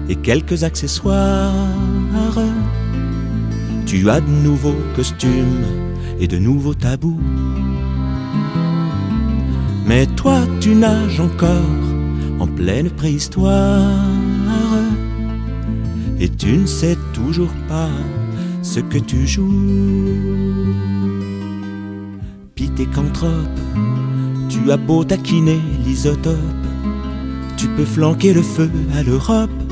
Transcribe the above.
et quelques accessoires. Tu as de nouveaux costumes et de nouveaux tabous. Mais toi tu nages encore en pleine préhistoire, et tu ne sais toujours pas ce que tu joues. Pithécanthrope, tu as beau taquiner l'isotope, tu peux flanquer le feu à l'Europe,